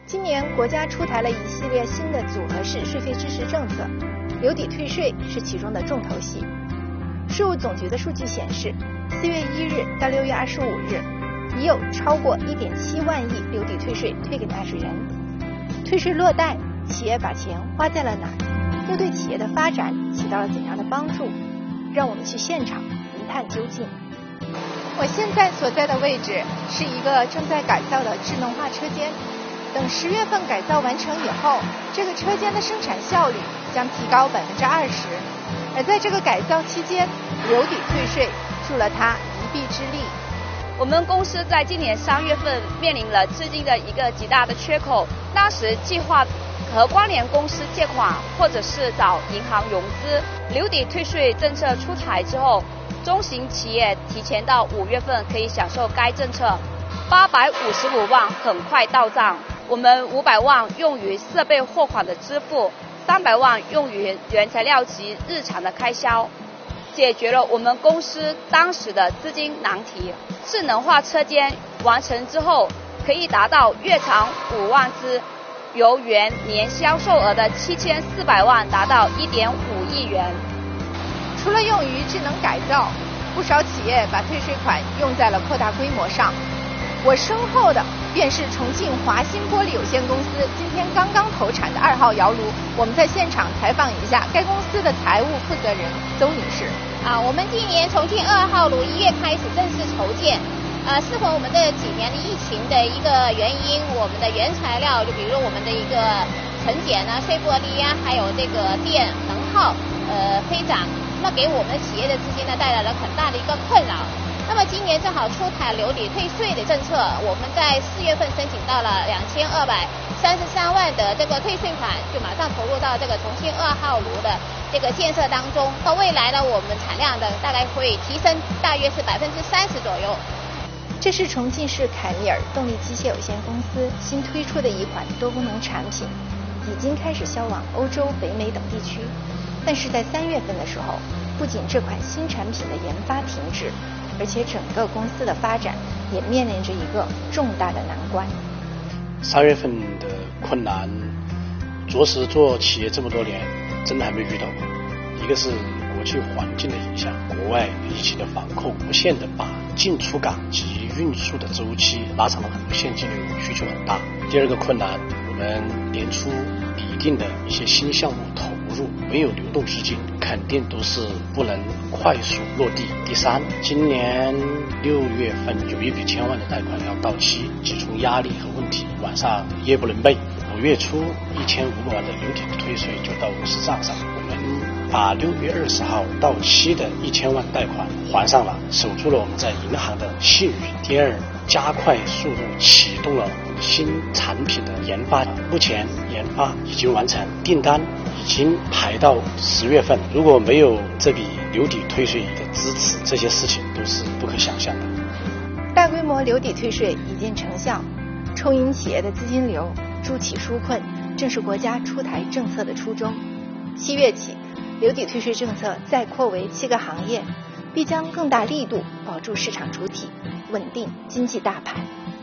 今年国家出台了一系列新的组合式税费支持政策，留抵退税是其中的重头戏。税务总局的数据显示，4月1日到6月25日，已有超过1.7万亿留抵退税退给纳税人。退税落袋，企业把钱花在了哪儿？又对企业的发展起到了怎样的帮助？让我们去现场一探究竟。我现在所在的位置是一个正在改造的智能化车间。等10月份改造完成以后，这个车间的生产效率将提高20%。而在这个改造期间，留抵退税助了它一臂之力。 我们公司在今年3月份面临了资金的一个极大的缺口，当时计划和关联公司借款，或者是找银行融资。留抵退税政策出台之后，中型企业提前到5月份可以享受该政策，855万很快到账。我们500万用于设备货款的支付，300万用于原材料及日常的开销，解决了我们公司当时的资金难题。智能化车间完成之后，可以达到月产5万只，由原年销售额的7400万达到1.5亿元。 除了用于智能改造，不少企业把退税款用在了扩大规模上。我身后的便是重庆华新玻璃有限公司今天刚刚投产的2号窑炉。我们在现场采访一下该公司的财务负责人邹女士。 我们今年重庆2号炉1月开始正式筹建。适逢我们这几年的疫情的一个原因，我们的原材料，就比如我们的一个成碱啊、碎玻璃啊，还有这个电能耗飞涨，那给我们企业的资金呢带来了很大的一个困扰。那么今年正好出台留抵退税的政策，我们在4月份申请到了2233万的这个退税款，就马上投入到这个重庆2号炉的这个建设当中。到未来呢，我们产量的大概会提升大约是30%左右。 这是重庆市凯米尔动力机械有限公司新推出的一款多功能产品，已经开始销往欧洲、北美等地区。但是在3月份的时候，不仅这款新产品的研发停止，而且整个公司的发展也面临着一个重大的难关。 3月份的困难，着实做企业这么多年，真的还没遇到过。一个是国际环境的影响，国外疫情的防控，无限的把进出港及运输的周期拉长了很多，现金流需求很大。第二个困难，我们年初拟定的一些新项目投入没有流动资金，肯定都是不能快速落地。第三，今年6月份有一笔1000万的贷款要到期，几重压力和问题，晚上夜不能寐。5月初1500万的留抵退税就到公司账上，我们把6月20号到期的1000万贷款还上了，守住了我们在银行的信誉。第二，加快速度启动了新产品的研发，目前研发已经完成，订单已经排到10月份。如果没有这笔留抵退税的支持，这些事情都是不可想象的。 大规模留抵退税已见成效，充盈企业的资金流，助企纾困，正是国家出台政策的初衷。7月起，留抵退税政策再扩为7个行业，必将更大力度保住市场主体，稳定经济大盘。